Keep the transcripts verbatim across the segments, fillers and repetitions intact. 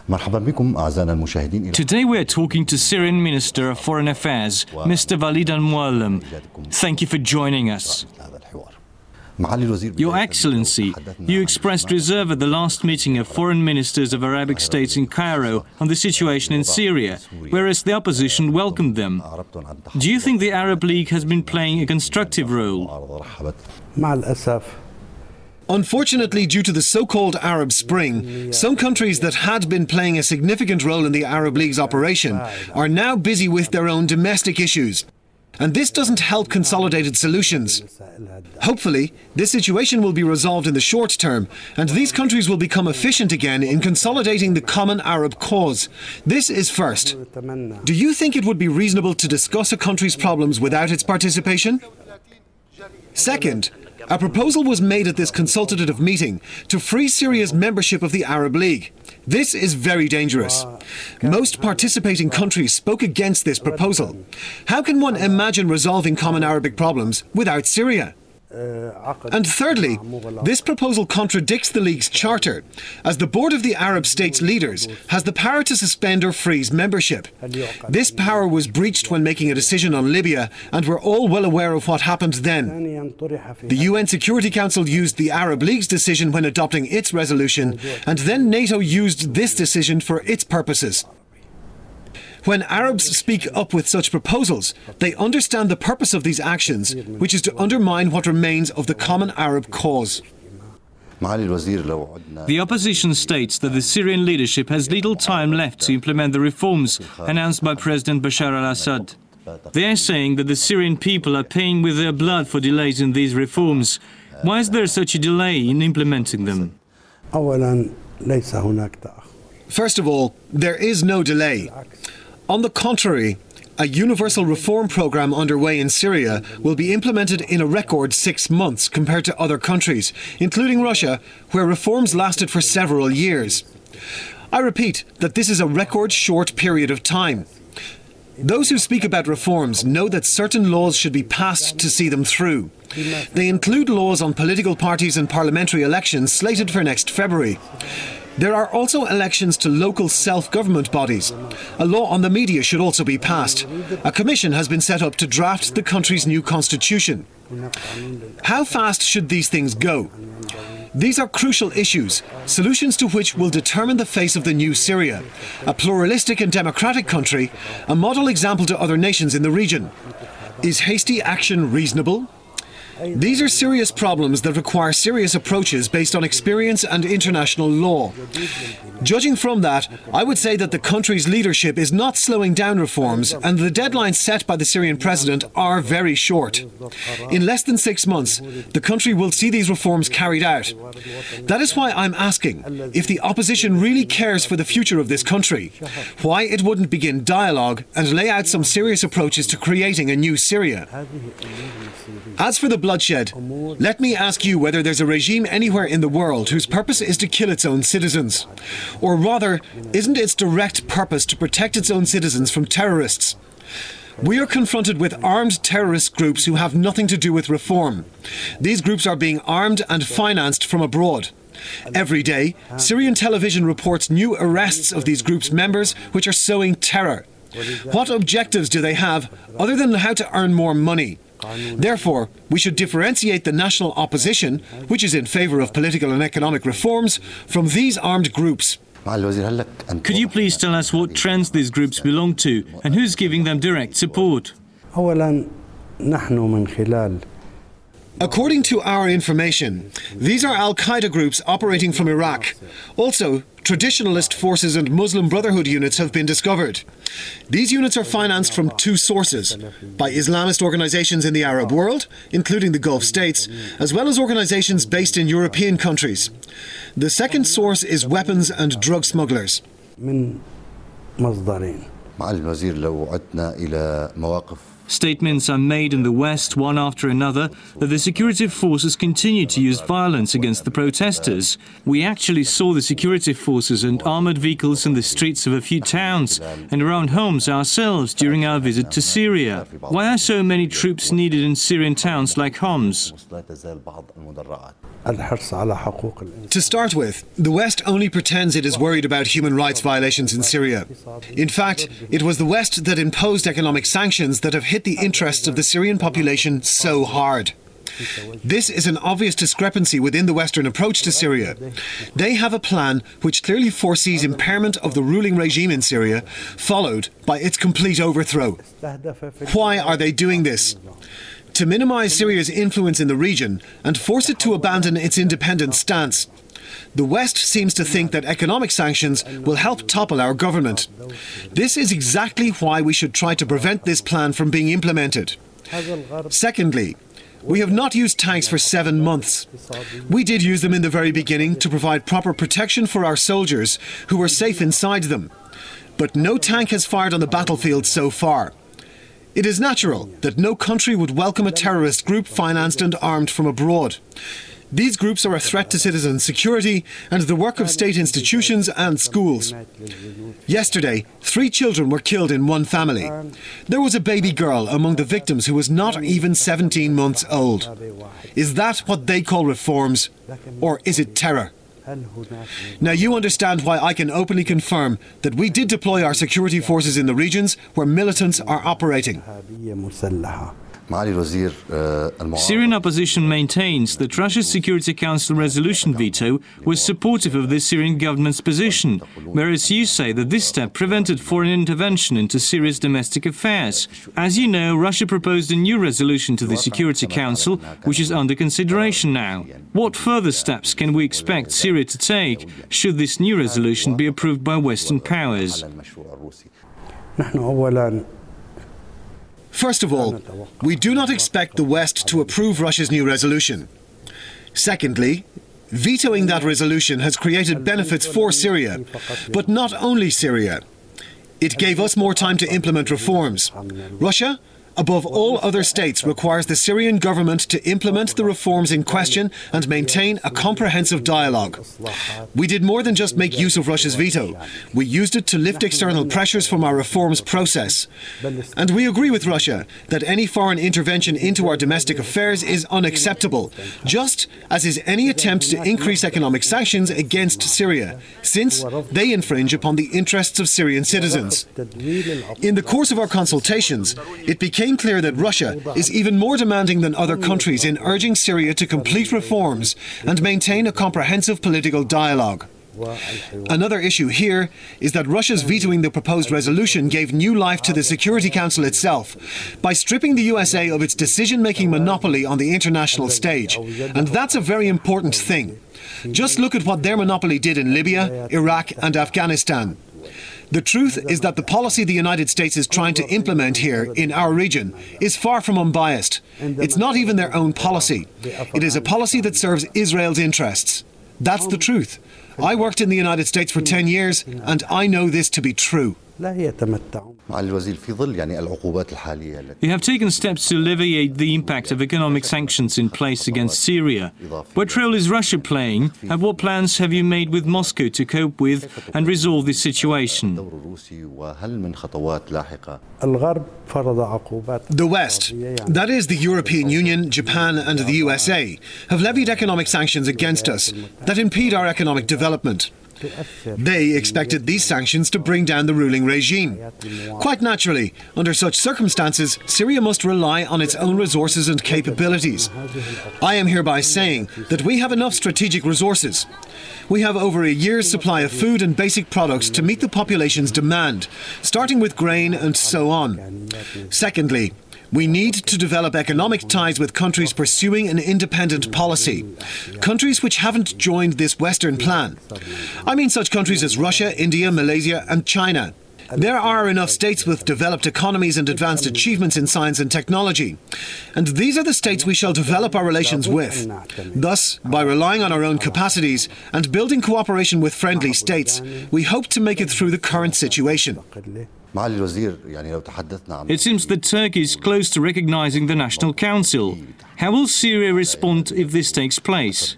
Today we are talking to Syrian Minister of Foreign Affairs, Mister Walid al-Muallim. Thank you for joining us. Your Excellency, you expressed reserve at the last meeting of foreign ministers of Arabic states in Cairo on the situation in Syria, whereas the opposition welcomed them. Do you think the Arab League has been playing a constructive role? Unfortunately, due to the so-called Arab Spring, some countries that had been playing a significant role in the Arab League's operation are now busy with their own domestic issues. And this doesn't help consolidated solutions. Hopefully, this situation will be resolved in the short term, and these countries will become efficient again in consolidating the common Arab cause. This is first. Do you think it would be reasonable to discuss a country's problems without its participation? Second, a proposal was made at this consultative meeting to free Syria's membership of the Arab League. This is very dangerous. Most participating countries spoke against this proposal. How can one imagine resolving common Arabic problems without Syria? And thirdly, this proposal contradicts the League's charter, as the Board of the Arab States leaders has the power to suspend or freeze membership. This power was breached when making a decision on Libya, and we're all well aware of what happened then. The U N Security Council used the Arab League's decision when adopting its resolution, and then NATO used this decision for its purposes. When Arabs speak up with such proposals, they understand the purpose of these actions, which is to undermine what remains of the common Arab cause. The opposition states that the Syrian leadership has little time left to implement the reforms announced by President Bashar al-Assad. They are saying that the Syrian people are paying with their blood for delays in these reforms. Why is there such a delay in implementing them? First of all, there is no delay. On the contrary, a universal reform program underway in Syria will be implemented in a record six months compared to other countries, including Russia, where reforms lasted for several years. I repeat that this is a record short period of time. Those who speak about reforms know that certain laws should be passed to see them through. They include laws on political parties and parliamentary elections slated for next February. There are also elections to local self-government bodies. A law on the media should also be passed. A commission has been set up to draft the country's new constitution. How fast should these things go? These are crucial issues, solutions to which will determine the face of the new Syria, a pluralistic and democratic country, a model example to other nations in the region. Is hasty action reasonable? These are serious problems that require serious approaches based on experience and international law. Judging from that, I would say that the country's leadership is not slowing down reforms, and the deadlines set by the Syrian president are very short. In less than six months, the country will see these reforms carried out. That is why I'm asking, if the opposition really cares for the future of this country, why it wouldn't begin dialogue and lay out some serious approaches to creating a new Syria. As for the bloodshed, let me ask you whether there's a regime anywhere in the world whose purpose is to kill its own citizens. Or rather, isn't its direct purpose to protect its own citizens from terrorists? We are confronted with armed terrorist groups who have nothing to do with reform. These groups are being armed and financed from abroad. Every day, Syrian television reports new arrests of these groups' members which are sowing terror. What objectives do they have other than how to earn more money? Therefore, we should differentiate the national opposition, which is in favour of political and economic reforms, from these armed groups. Could you please tell us what trends these groups belong to and who's giving them direct support? According to our information, these are Al-Qaeda groups operating from Iraq. Also, traditionalist forces and Muslim Brotherhood units have been discovered. These units are financed from two sources, by Islamist organizations in the Arab world, including the Gulf states, as well as organizations based in European countries. The second source is weapons and drug smugglers. Statements are made in the West, one after another, that the security forces continue to use violence against the protesters. We actually saw the security forces and armored vehicles in the streets of a few towns and around homes ourselves during our visit to Syria. Why are so many troops needed in Syrian towns like Homs? To start with, the West only pretends it is worried about human rights violations in Syria. In fact, it was the West that imposed economic sanctions that have hit the interests of the Syrian population so hard. This is an obvious discrepancy within the Western approach to Syria. They have a plan which clearly foresees impairment of the ruling regime in Syria, followed by its complete overthrow. Why are they doing this? To minimize Syria's influence in the region and force it to abandon its independent stance. The West seems to think that economic sanctions will help topple our government. This is exactly why we should try to prevent this plan from being implemented. Secondly, we have not used tanks for seven months. We did use them in the very beginning to provide proper protection for our soldiers who were safe inside them. But no tank has fired on the battlefield so far. It is natural that no country would welcome a terrorist group financed and armed from abroad. These groups are a threat to citizen security and the work of state institutions and schools. Yesterday, three children were killed in one family. There was a baby girl among the victims who was not even seventeen months old. Is that what they call reforms? Or is it terror? Now you understand why I can openly confirm that we did deploy our security forces in the regions where militants are operating. Syrian opposition maintains that Russia's Security Council resolution veto was supportive of the Syrian government's position, whereas you say that this step prevented foreign intervention into Syria's domestic affairs. As you know, Russia proposed a new resolution to the Security Council, which is under consideration now. What further steps can we expect Syria to take should this new resolution be approved by Western powers? First of all, we do not expect the West to approve Russia's new resolution. Secondly, vetoing that resolution has created benefits for Syria, but not only Syria. It gave us more time to implement reforms. Russia, above all other states, requires the Syrian government to implement the reforms in question and maintain a comprehensive dialogue. We did more than just make use of Russia's veto. We used it to lift external pressures from our reforms process. And we agree with Russia that any foreign intervention into our domestic affairs is unacceptable, just as is any attempt to increase economic sanctions against Syria, since they infringe upon the interests of Syrian citizens. In the course of our consultations, it became It became clear that Russia is even more demanding than other countries in urging Syria to complete reforms and maintain a comprehensive political dialogue. Another issue here is that Russia's vetoing the proposed resolution gave new life to the Security Council itself by stripping the U S A of its decision-making monopoly on the international stage. And that's a very important thing. Just look at what their monopoly did in Libya, Iraq and Afghanistan. The truth is that the policy the United States is trying to implement here in our region is far from unbiased. It's not even their own policy. It is a policy that serves Israel's interests. That's the truth. I worked in the United States for ten years and I know this to be true. You have taken steps to alleviate the impact of economic sanctions in place against Syria. What role is Russia playing, and what plans have you made with Moscow to cope with and resolve this situation? The West, that is the European Union, Japan and the U S A, have levied economic sanctions against us that impede our economic development. They expected these sanctions to bring down the ruling regime. Quite naturally, under such circumstances, Syria must rely on its own resources and capabilities. I am hereby saying that we have enough strategic resources. We have over a year's supply of food and basic products to meet the population's demand, starting with grain and so on. Secondly, we need to develop economic ties with countries pursuing an independent policy. Countries which haven't joined this Western plan. I mean such countries as Russia, India, Malaysia and China. There are enough states with developed economies and advanced achievements in science and technology. And these are the states we shall develop our relations with. Thus, by relying on our own capacities and building cooperation with friendly states, we hope to make it through the current situation. It seems that Turkey is close to recognizing the National Council. How will Syria respond if this takes place?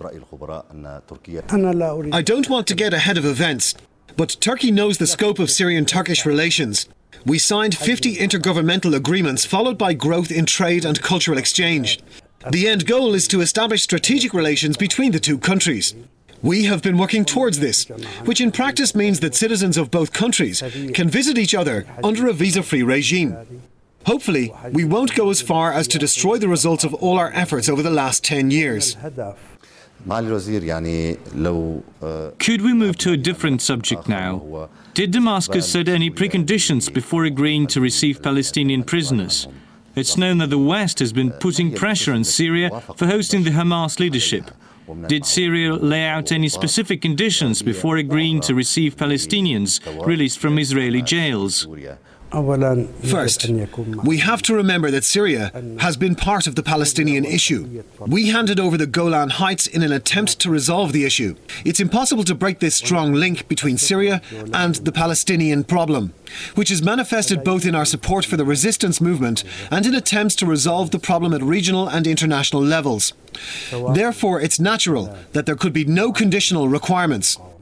I don't want to get ahead of events, but Turkey knows the scope of Syrian-Turkish relations. We signed fifty intergovernmental agreements followed by growth in trade and cultural exchange. The end goal is to establish strategic relations between the two countries. We have been working towards this, which in practice means that citizens of both countries can visit each other under a visa-free regime. Hopefully, we won't go as far as to destroy the results of all our efforts over the last ten years. Could we move to a different subject now? Did Damascus set any preconditions before agreeing to receive Palestinian prisoners? It's known that the West has been putting pressure on Syria for hosting the Hamas leadership. Did Syria lay out any specific conditions before agreeing to receive Palestinians released from Israeli jails? First, we have to remember that Syria has been part of the Palestinian issue. We handed over the Golan Heights in an attempt to resolve the issue. It's impossible to break this strong link between Syria and the Palestinian problem, which is manifested both in our support for the resistance movement and in attempts to resolve the problem at regional and international levels. Therefore, it's natural that there could be no conditional requirements.